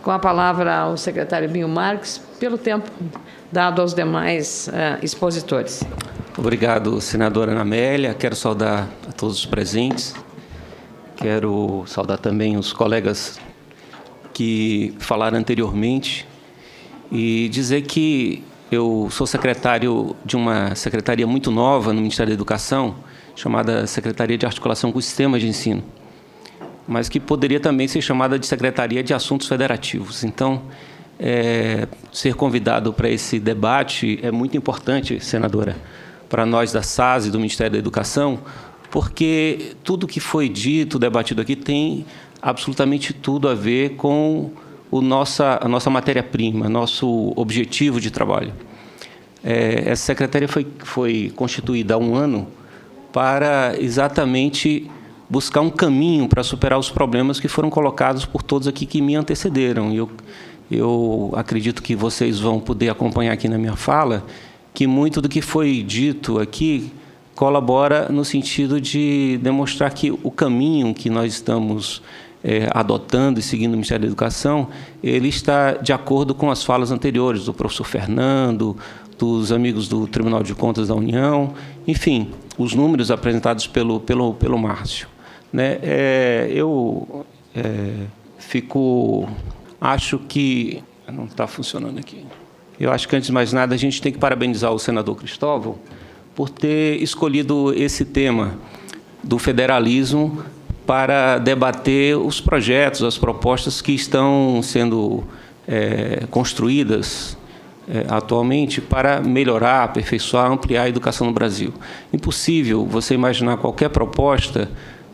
Com a palavra ao secretário Binho Marques, pelo tempo dado aos demais expositores. Obrigado, senadora Ana Amélia. Quero saudar a todos os presentes. Quero saudar também os colegas que falaram anteriormente e dizer que eu sou secretário de uma secretaria muito nova no Ministério da Educação, chamada Secretaria de Articulação com o Sistema de Ensino, mas que poderia também ser chamada de Secretaria de Assuntos Federativos. Então, ser convidado para esse debate é muito importante, senadora, para nós da SAS e do Ministério da Educação, porque tudo que foi dito, debatido aqui, tem absolutamente tudo a ver com a nossa matéria-prima, nosso objetivo de trabalho. Essa secretaria foi constituída há um ano para exatamente buscar um caminho para superar os problemas que foram colocados por todos aqui que me antecederam. Eu acredito que vocês vão poder acompanhar aqui na minha fala que muito do que foi dito aqui colabora no sentido de demonstrar que o caminho que nós estamos adotando e seguindo o Ministério da Educação, ele está de acordo com as falas anteriores do professor Fernando, dos amigos do Tribunal de Contas da União, enfim, os números apresentados pelo Márcio. Acho que... Não está funcionando aqui. Eu acho que, antes de mais nada, a gente tem que parabenizar o senador Cristóvão por ter escolhido esse tema do federalismo para debater os projetos, as propostas que estão sendo construídas atualmente para melhorar, aperfeiçoar, ampliar a educação no Brasil. Impossível você imaginar qualquer proposta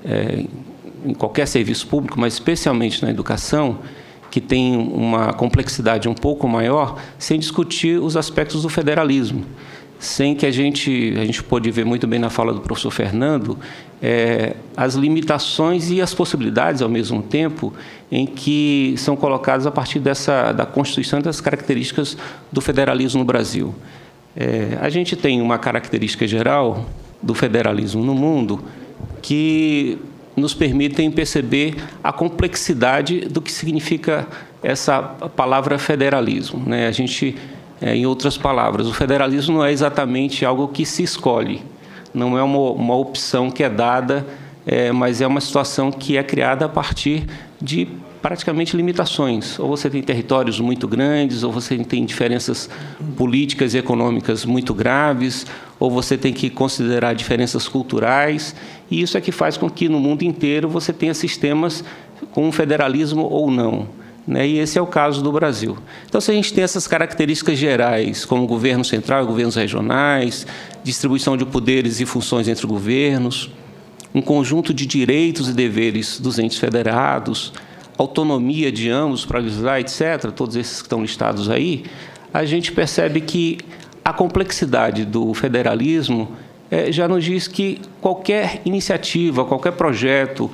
em qualquer serviço público, mas especialmente na educação, que tem uma complexidade um pouco maior, sem discutir os aspectos do federalismo. Sem que a gente pôde ver muito bem na fala do professor Fernando, as limitações e as possibilidades, ao mesmo tempo, em que são colocadas a partir da Constituição e das características do federalismo no Brasil. A gente tem uma característica geral do federalismo no mundo que nos permitem perceber a complexidade do que significa essa palavra federalismo. A gente... em outras palavras, o federalismo não é exatamente algo que se escolhe, não é uma opção que é dada, mas é uma situação que é criada a partir de praticamente limitações. Ou você tem territórios muito grandes, ou você tem diferenças políticas e econômicas muito graves, ou você tem que considerar diferenças culturais, e isso é que faz com que no mundo inteiro você tenha sistemas com federalismo ou não. E esse é o caso do Brasil. Então, se a gente tem essas características gerais, como governo central e governos regionais, distribuição de poderes e funções entre governos, um conjunto de direitos e deveres dos entes federados, autonomia de ambos para legislar, etc., todos esses que estão listados aí, a gente percebe que a complexidade do federalismo já nos diz que qualquer iniciativa, qualquer projeto,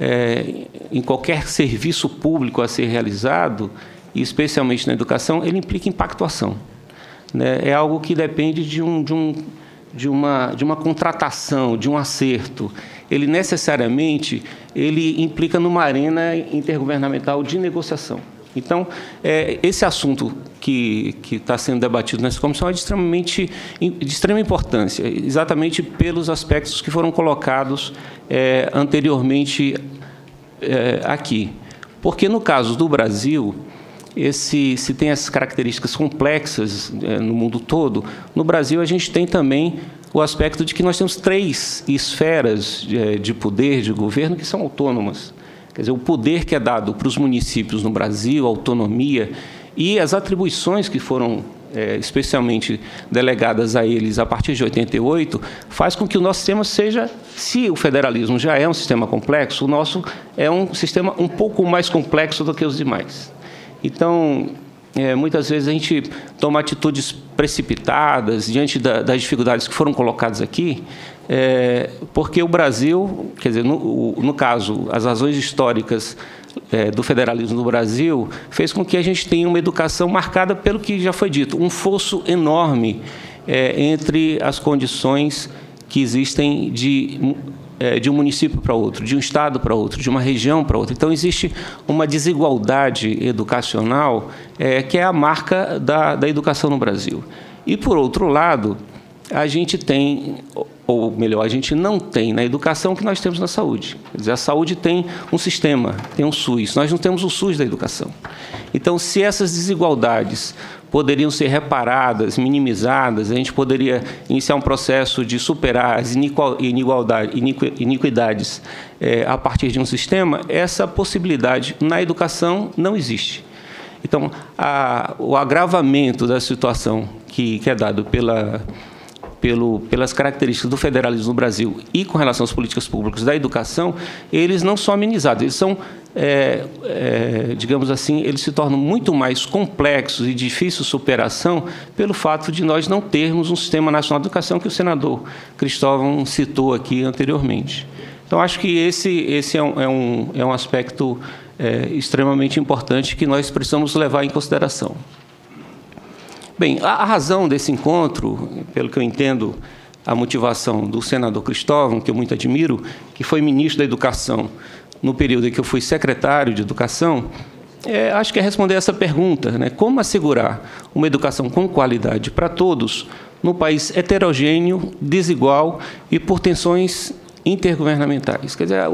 em qualquer serviço público a ser realizado, e especialmente na educação, ele implica impactuação. É algo que depende de uma contratação, de um acerto. Ele necessariamente implica numa arena intergovernamental de negociação. Então, esse assunto que está sendo debatido nessa comissão é de extrema importância, exatamente pelos aspectos que foram colocados anteriormente aqui. Porque, no caso do Brasil, se tem essas características complexas no mundo todo, no Brasil a gente tem também o aspecto de que nós temos 3 esferas de poder, de governo, que são autônomas. Quer dizer, o poder que é dado para os municípios no Brasil, a autonomia e as atribuições que foram especialmente delegadas a eles a partir de 88, faz com que o nosso sistema seja, se o federalismo já é um sistema complexo, o nosso é um sistema um pouco mais complexo do que os demais. Então, muitas vezes a gente toma atitudes precipitadas diante das dificuldades que foram colocadas aqui, porque o Brasil, quer dizer, no caso, as razões históricas do federalismo no Brasil, fez com que a gente tenha uma educação marcada pelo que já foi dito, um fosso enorme entre as condições que existem de de um município para outro, de um estado para outro, de uma região para outra. Então, existe uma desigualdade educacional que é a marca da educação no Brasil. E, por outro lado, a gente tem, ou melhor, a gente não tem na educação o que nós temos na saúde. Quer dizer, a saúde tem um sistema, tem um SUS. Nós não temos o SUS da educação. Então, se essas desigualdades poderiam ser reparadas, minimizadas, a gente poderia iniciar um processo de superar as iniquidades a partir de um sistema, essa possibilidade na educação não existe. Então, o agravamento da situação que é dado pelas características do federalismo no Brasil e com relação às políticas públicas da educação, eles não são amenizados, eles são, digamos assim, eles se tornam muito mais complexos e difíceis de superação pelo fato de nós não termos um Sistema Nacional de Educação que o senador Cristóvão citou aqui anteriormente. Então, acho que esse é um aspecto extremamente importante que nós precisamos levar em consideração. Bem, a razão desse encontro, pelo que eu entendo, a motivação do senador Cristóvão, que eu muito admiro, que foi ministro da Educação no período em que eu fui secretário de Educação, acho que é responder essa pergunta, né? Como assegurar uma educação com qualidade para todos num país heterogêneo, desigual e por tensões intergovernamentais? Quer dizer,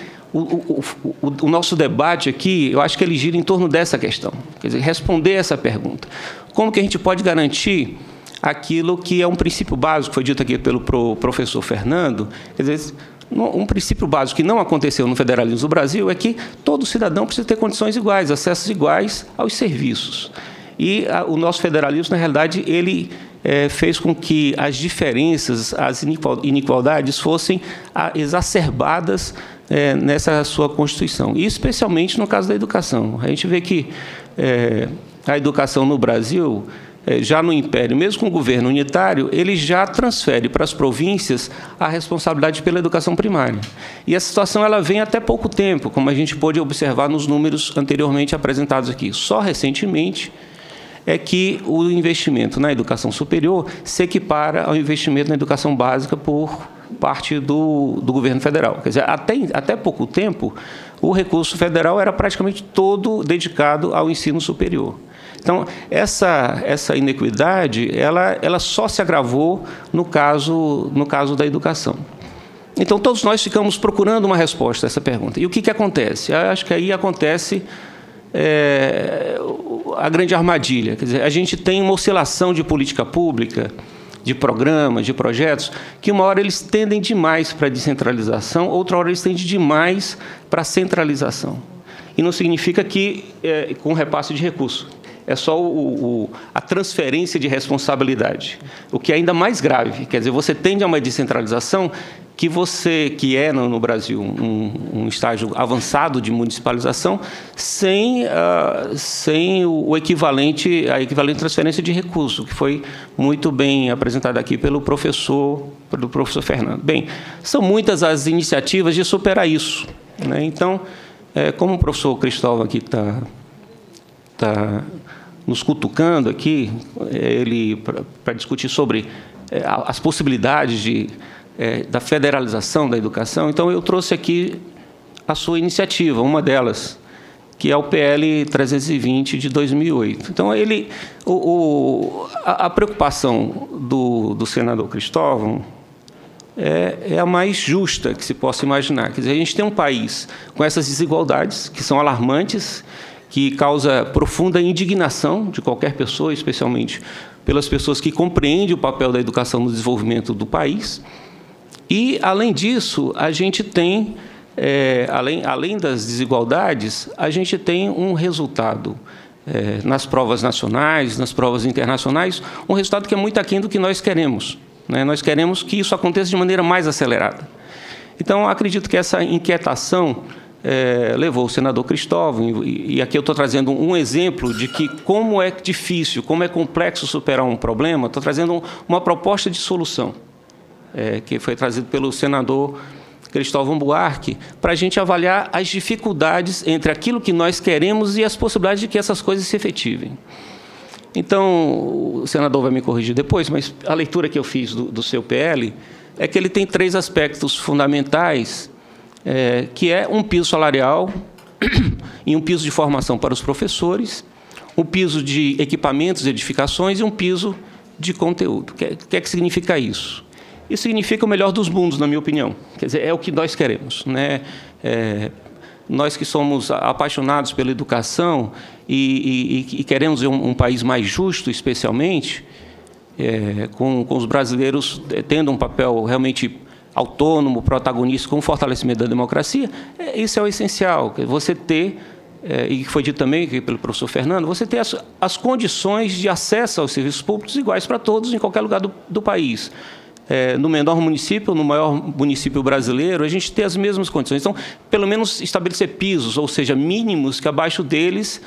o nosso debate aqui, eu acho que ele gira em torno dessa questão, quer dizer, responder essa pergunta. Como que a gente pode garantir aquilo que é um princípio básico, foi dito aqui pelo professor Fernando, quer dizer, um princípio básico que não aconteceu no federalismo do Brasil é que todo cidadão precisa ter condições iguais, acessos iguais aos serviços. E o nosso federalismo, na realidade, ele fez com que as diferenças, as iniquidades fossem exacerbadas nessa sua Constituição, e especialmente no caso da educação. A gente vê que a educação no Brasil, já no Império, mesmo com o governo unitário, ele já transfere para as províncias a responsabilidade pela educação primária. E essa situação ela vem até pouco tempo, como a gente pôde observar nos números anteriormente apresentados aqui. Só recentemente é que o investimento na educação superior se equipara ao investimento na educação básica por parte do governo federal. Quer dizer, até pouco tempo, o recurso federal era praticamente todo dedicado ao ensino superior. Então, essa inequidade, ela só se agravou no caso da educação. Então, todos nós ficamos procurando uma resposta a essa pergunta. E o que acontece? Eu acho que aí acontece a grande armadilha. Quer dizer, a gente tem uma oscilação de política pública, de programas, de projetos, que uma hora eles tendem demais para a descentralização, outra hora eles tendem demais para a centralização. E não significa que com repasse de recursos. É só a transferência de responsabilidade, o que é ainda mais grave. Quer dizer, você tende a uma descentralização que é no Brasil um estágio avançado de municipalização, sem a equivalente transferência de recursos, que foi muito bem apresentado aqui pelo professor Fernando. Bem, são muitas as iniciativas de superar isso, né? Então, como o professor Cristóvão aqui está nos cutucando aqui, para discutir sobre as possibilidades da federalização da educação, então eu trouxe aqui a sua iniciativa, uma delas, que é o PL 320 de 2008. Então, a preocupação do senador Cristóvão é a mais justa que se possa imaginar. Quer dizer, a gente tem um país com essas desigualdades, que são alarmantes, que causa profunda indignação de qualquer pessoa, especialmente pelas pessoas que compreendem o papel da educação no desenvolvimento do país. E, além disso, a gente tem, além das desigualdades, a gente tem um resultado nas provas nacionais, nas provas internacionais, um resultado que é muito aquém do que nós queremos, né? Nós queremos que isso aconteça de maneira mais acelerada. Então, acredito que essa inquietação levou o senador Cristóvão, e aqui eu estou trazendo um exemplo de que como é difícil, como é complexo superar um problema, estou trazendo uma proposta de solução, que foi trazido pelo senador Cristóvão Buarque, para a gente avaliar as dificuldades entre aquilo que nós queremos e as possibilidades de que essas coisas se efetivem. Então, o senador vai me corrigir depois, mas a leitura que eu fiz do seu PL é que ele tem 3 aspectos fundamentais, que é um piso salarial e um piso de formação para os professores, um piso de equipamentos e edificações e um piso de conteúdo. O que é que significa isso? Isso significa o melhor dos mundos, na minha opinião. Quer dizer, é o que nós queremos, né? Nós que somos apaixonados pela educação e queremos ver um país mais justo, especialmente, com os brasileiros tendo um papel realmente autônomo, protagonista, com o fortalecimento da democracia, isso é o essencial. Você ter, e que foi dito também pelo professor Fernando, você ter as condições de acesso aos serviços públicos iguais para todos, em qualquer lugar do país. No menor município, no maior município brasileiro, a gente tem as mesmas condições. Então, pelo menos estabelecer pisos, ou seja, mínimos, que abaixo deles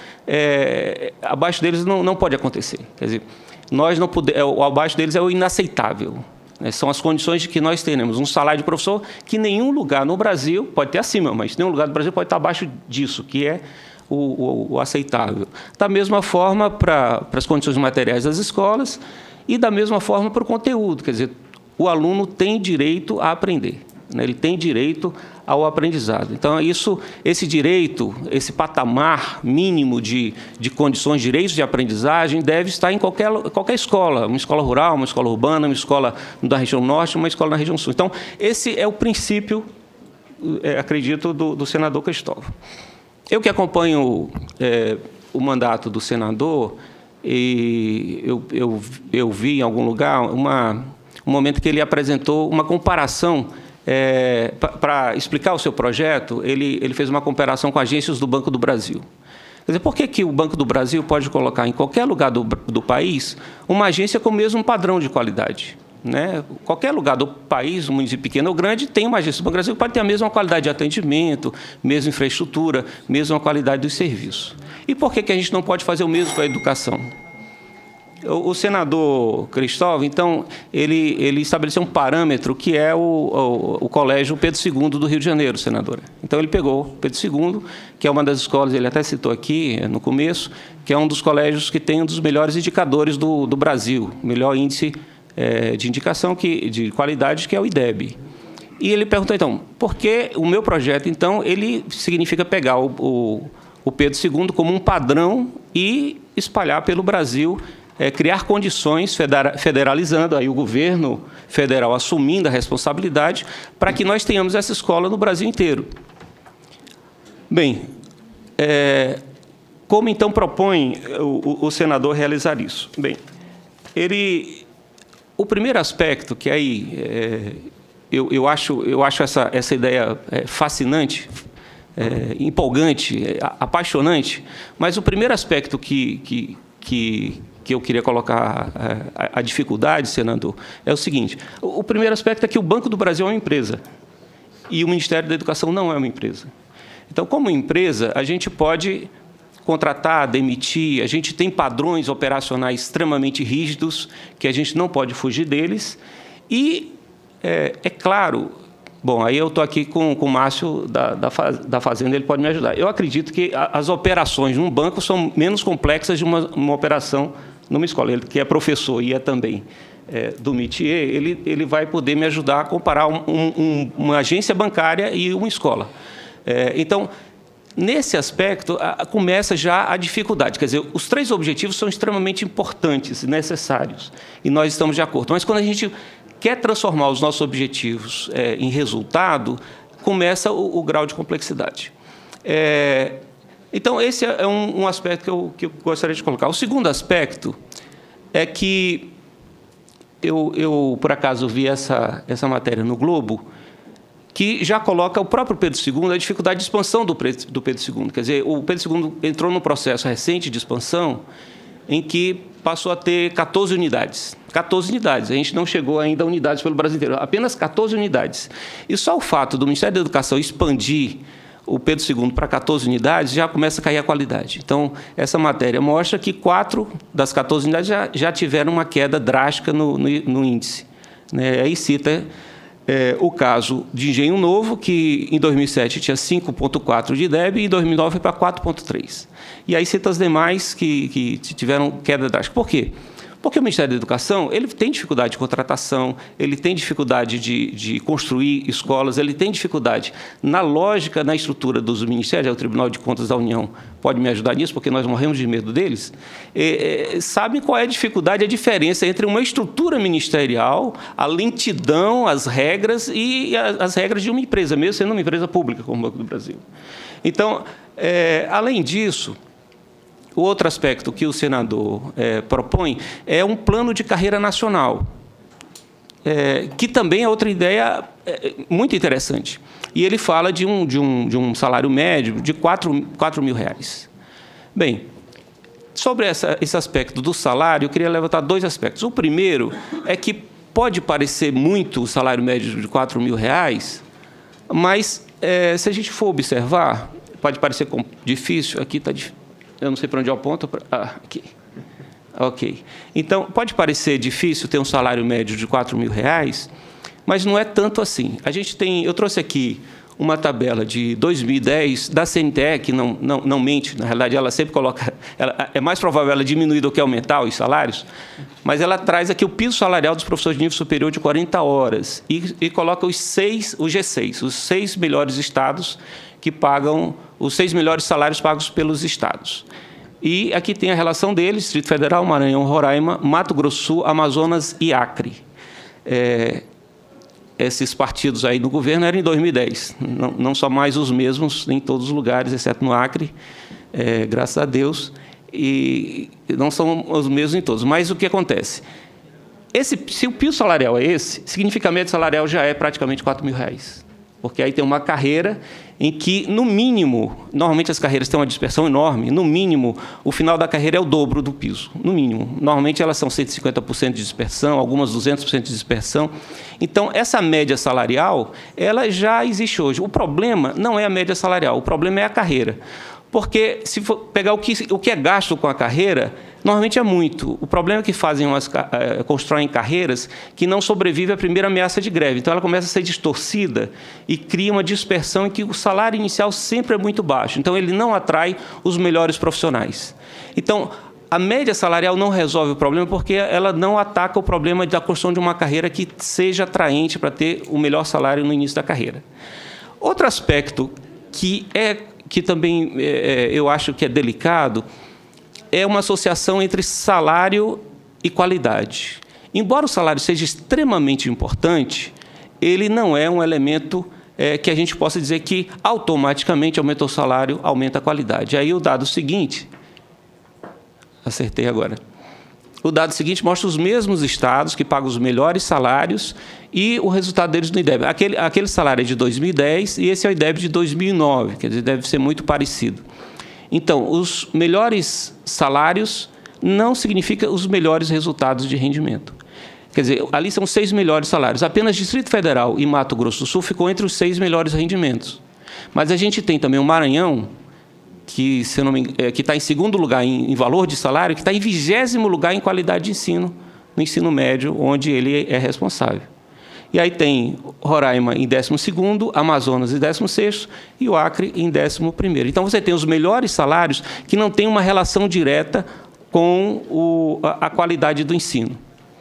não pode acontecer. Quer dizer, nós não podemos, abaixo deles é o inaceitável. São as condições de que nós teremos um salário de professor que nenhum lugar no Brasil, pode ter acima, mas nenhum lugar do Brasil pode estar abaixo disso, que é o aceitável. Da mesma forma para as condições materiais das escolas e da mesma forma para o conteúdo. Quer dizer, o aluno tem direito a aprender, né? Ele tem direito ao aprendizado. Então, esse direito, esse patamar mínimo de condições, direitos de aprendizagem, deve estar em qualquer escola, uma escola rural, uma escola urbana, uma escola da região norte, uma escola na região sul. Então, esse é o princípio, acredito, do senador Cristóvão. Eu que acompanho o mandato do senador, e eu vi em algum lugar um momento que ele apresentou uma comparação. Para explicar o seu projeto, ele fez uma comparação com agências do Banco do Brasil. Quer dizer, por que o Banco do Brasil pode colocar em qualquer lugar do país uma agência com o mesmo padrão de qualidade? Né? Qualquer lugar do país, um município pequeno ou grande, tem uma agência do Banco do Brasil que pode ter a mesma qualidade de atendimento, mesma infraestrutura, mesma qualidade dos serviços. E por que a gente não pode fazer o mesmo com a educação? O senador Cristóvão, então, ele estabeleceu um parâmetro que é o Colégio Pedro II do Rio de Janeiro, senadora. Então, ele pegou o Pedro II, que é uma das escolas, ele até citou aqui no começo, que é um dos colégios que tem um dos melhores indicadores do Brasil, melhor índice de indicação de qualidade, que é o IDEB. E ele perguntou, então, por que o meu projeto, então, ele significa pegar o Pedro II como um padrão e espalhar pelo Brasil, criar condições, federalizando, aí o governo federal assumindo a responsabilidade, para que nós tenhamos essa escola no Brasil inteiro. Bem, como então propõe o senador realizar isso? Bem, o primeiro aspecto, que aí eu acho essa ideia fascinante, empolgante, apaixonante, mas o primeiro aspecto que eu queria colocar a dificuldade, senador, é o seguinte: o primeiro aspecto é que o Banco do Brasil é uma empresa e o Ministério da Educação não é uma empresa. Então, como empresa, a gente pode contratar, demitir, a gente tem padrões operacionais extremamente rígidos, que a gente não pode fugir deles, e, é claro, bom, aí eu estou aqui com o Márcio da Fazenda, ele pode me ajudar. Eu acredito que as operações num banco são menos complexas de uma operação numa escola. Ele, que é professor e é também do métier, ele vai poder me ajudar a comparar uma agência bancária e uma escola. Então, nesse aspecto, começa já a dificuldade. Quer dizer, os 3 objetivos são extremamente importantes e necessários, e nós estamos de acordo. Mas, quando a gente quer transformar os nossos objetivos em resultado, começa o grau de complexidade. Então, esse é um aspecto que eu gostaria de colocar. O segundo aspecto é que eu por acaso, vi essa matéria no Globo, que já coloca o próprio Pedro II, a dificuldade de expansão do Pedro II. Quer dizer, o Pedro II entrou num processo recente de expansão em que passou a ter 14 unidades. 14 unidades. A gente não chegou ainda a unidades pelo Brasil inteiro, apenas 14 unidades. E só o fato do Ministério da Educação expandir o Pedro II para 14 unidades, já começa a cair a qualidade. Então, essa matéria mostra que 4 das 14 unidades já tiveram uma queda drástica no índice. Aí cita o caso de Engenho Novo, que em 2007 tinha 5,4 de IDEB e em 2009 foi para 4,3. E aí cita as demais que tiveram queda drástica. Por quê? Porque o Ministério da Educação ele tem dificuldade de contratação, ele tem dificuldade de construir escolas, ele tem dificuldade na lógica, na estrutura dos ministérios, o Tribunal de Contas da União pode me ajudar nisso, porque nós morremos de medo deles, sabem qual é a dificuldade, a diferença entre uma estrutura ministerial, a lentidão, as regras e as regras de uma empresa, mesmo sendo uma empresa pública, como o Banco do Brasil. Então, além disso, o outro aspecto que o senador propõe é um plano de carreira nacional, que também é outra ideia muito interessante. E ele fala de um salário médio de R$ 4 mil. Bem, sobre esse aspecto do salário, eu queria levantar dois aspectos. O primeiro é que pode parecer muito o salário médio de R$ 4 mil, mas, se a gente for observar, pode parecer difícil, aqui está difícil. Eu não sei para onde eu aponto. Aqui. Ok. Então, pode parecer difícil ter um salário médio de R$ 4 mil, mas não é tanto assim. Eu trouxe aqui uma tabela de 2010 da CNTE, que não mente, na realidade, ela sempre coloca... é mais provável ela diminuir do que aumentar os salários, mas ela traz aqui o piso salarial dos professores de nível superior de 40 horas e coloca os G6, os 6 melhores estados que pagam os 6 melhores salários pagos pelos estados. E aqui tem a relação deles, Distrito Federal, Maranhão, Roraima, Mato Grosso do Sul, Amazonas e Acre. Esses partidos aí no governo eram em 2010, não são mais os mesmos em todos os lugares, exceto no Acre, graças a Deus, e não são os mesmos em todos. Mas o que acontece? Se o piso salarial é esse, significa que a média salarial já é praticamente R$ 4 mil, porque aí tem uma carreira em que, no mínimo, normalmente as carreiras têm uma dispersão enorme, no mínimo, o final da carreira é o dobro do piso, no mínimo. Normalmente elas são 150% de dispersão, algumas 200% de dispersão. Então, essa média salarial, ela já existe hoje. O problema não é a média salarial, o problema é a carreira. Porque, se for pegar o que é gasto com a carreira, normalmente é muito. O problema é que constroem carreiras que não sobrevivem à primeira ameaça de greve. Então, ela começa a ser distorcida e cria uma dispersão em que o salário inicial sempre é muito baixo. Então, ele não atrai os melhores profissionais. Então, a média salarial não resolve o problema porque ela não ataca o problema da construção de uma carreira que seja atraente para ter o melhor salário no início da carreira. Outro aspecto que também eu acho que é delicado, é uma associação entre salário e qualidade. Embora o salário seja extremamente importante, ele não é um elemento que a gente possa dizer que automaticamente aumentou o salário, aumenta a qualidade. Aí o dado seguinte, acertei agora, o dado seguinte mostra os mesmos estados que pagam os melhores salários e o resultado deles no IDEB. Aquele salário é de 2010 e esse é o IDEB de 2009, quer dizer, deve ser muito parecido. Então, os melhores salários não significa os melhores resultados de rendimento. Quer dizer, ali são 6 melhores salários. Apenas Distrito Federal e Mato Grosso do Sul ficou entre os 6 melhores rendimentos. Mas a gente tem também o Maranhão, que está em segundo lugar em valor de salário, que está em 20º lugar em qualidade de ensino, no ensino médio, onde ele é responsável. E aí tem Roraima em 12º, Amazonas em 16º e o Acre em 11º. Então, você tem os melhores salários que não têm uma relação direta com a qualidade do ensino.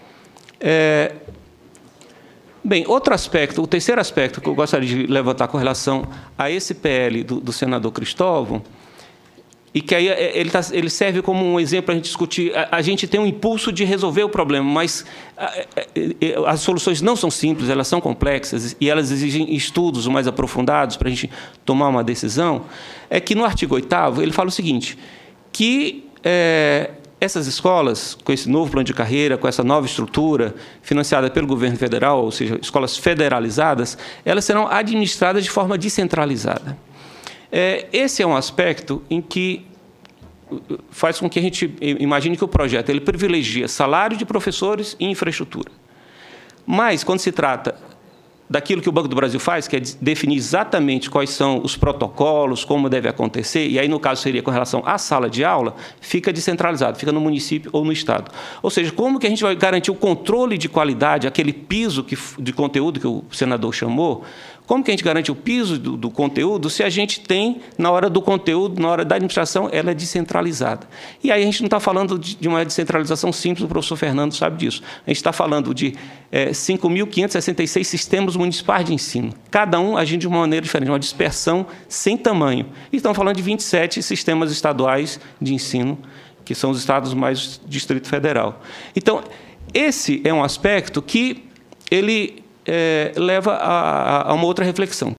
Bem, outro aspecto, o terceiro aspecto que eu gostaria de levantar com relação a esse PL do senador Cristóvão, e que aí ele serve como um exemplo para a gente discutir. A gente tem um impulso de resolver o problema, mas as soluções não são simples, elas são complexas e elas exigem estudos mais aprofundados para a gente tomar uma decisão. É que no artigo 8º ele fala o seguinte, que essas escolas, com esse novo plano de carreira, com essa nova estrutura financiada pelo governo federal, ou seja, escolas federalizadas, elas serão administradas de forma descentralizada. Esse é um aspecto em que faz com que a gente imagine que o projeto ele privilegia salário de professores e infraestrutura. Mas, quando se trata daquilo que o Banco do Brasil faz, que é definir exatamente quais são os protocolos, como deve acontecer, e aí, no caso, seria com relação à sala de aula, fica descentralizado, fica no município ou no Estado. Ou seja, como que a gente vai garantir o controle de qualidade, aquele piso de conteúdo que o senador chamou, Como que a gente garante o piso do conteúdo se a gente tem, na hora do conteúdo, na hora da administração, ela é descentralizada? E aí a gente não está falando de uma descentralização simples, o professor Fernando sabe disso. A gente está falando de 5.566 sistemas municipais de ensino, cada um agindo de uma maneira diferente, uma dispersão sem tamanho. E estamos falando de 27 sistemas estaduais de ensino, que são os estados mais Distrito Federal. Então, esse é um aspecto que ele leva a uma outra reflexão.